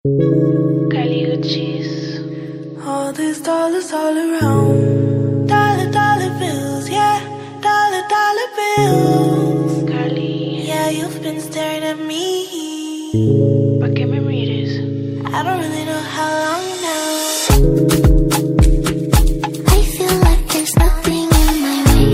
Kylie Uchis. All these dollars all around. Dollar, dollar bills, yeah. Dollar, dollar bills. Carly, Yeah, you've been staring at me. ¿pa' qué me mires? I don't really know how long now. I feel like there's nothing in my way.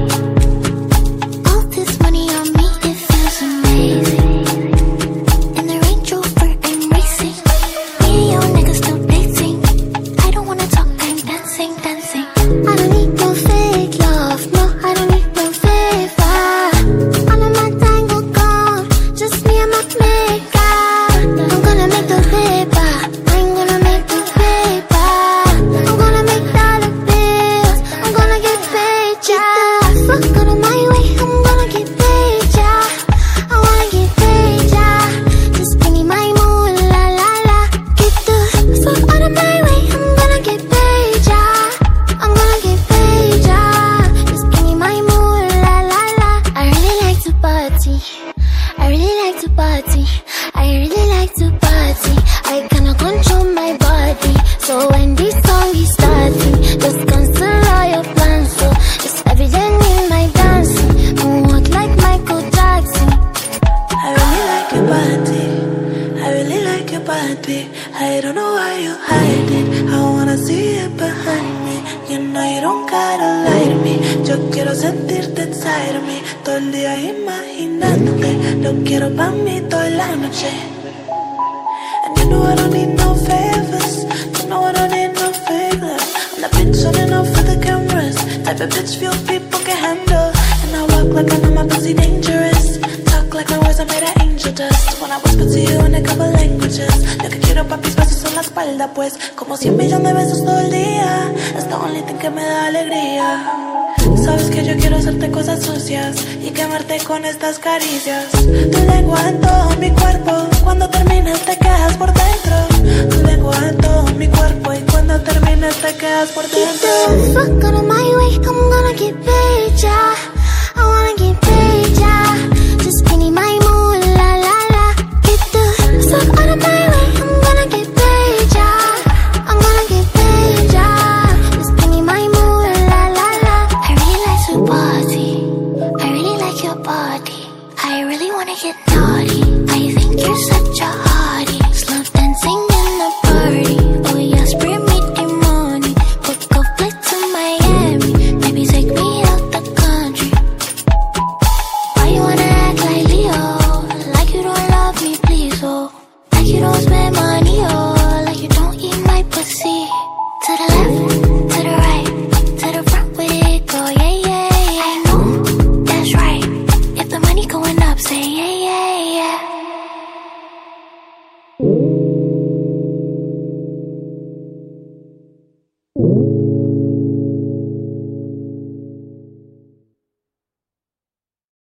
All this money on me, it feels amazing. In the Range Rover, I'm racing. Me and your niggas still dating. I don't wanna talk, I'm dancing, dancing. I don't need no fake love, no, I don't need no favor. All of my tango gone, just me and my makeup. I'm gonna make the paper, I'm gonna make the paper. I'm gonna make dollar bills, I'm gonna get paid, yeah. Fuck out of my way, I'm gonna get paid, yeah. I wanna get paid, yeah. Just give me my moolah, la la. Get the fuck out of my way, I'm gonna get paid, yeah. I'm gonna get paid, yeah. Just give me my moolah, la la. I really like to party. I really like to party. I really like to party. I cannot control my body. So when this song is starting, just cancel all your plans. So it's evident in my dancing. Moonwalk like Michael Jackson. I really like your body. I really like your body. I don't know why you hide it. I wanna see it behind me. You know you don't gotta lie to me. Yo quiero sentirte inside of me. Todo el día imaginándote. Lo quiero pa' mí toda la noche. And you know I don't need no favors. You know I don't need no fake love. I'm the bitch running off for the cameras. Type of bitch few people can handle. And I walk like I know my pussy dangerous. Talk like my words are made of angel dust. When I whisper to you in a couple languages. Lo que quiero papi besos en la espalda pues. Como 100 millones de besos todo el día. Es the only thing que me da alegría. Sabes que yo quiero hacerte cosas sucias y quemarte con estas caricias. Tu lengua en todo mi cuerpo. Cuando terminas te quedas por dentro. Tu lengua en todo mi cuerpo y cuando terminas te quedas por Get dentro. the fuck out of my way, I'm gonna get paid, yeah. I wanna get paid, yeah. Just give me my moolah, la la. Get the fuck out of my way, I'm gonna get paid, yeah. I'm gonna get paid, yeah. Just give me my moolah, la la. I really like to party. I really like your body. I really wanna get naughty. I think you're such a hottie. Slow dancing in the party. Oh yes, bring me the money. Book a flight to Miami. Maybe take me out the country. Why you wanna act like Leo? Like you don't love me, please, oh. Like you don't spend money, oh. Like you don't eat my pussy. To the left, to the right, to the front with it, go, yeah, yeah. I know, that's right. If the money going up, say yeah, yeah, yeah.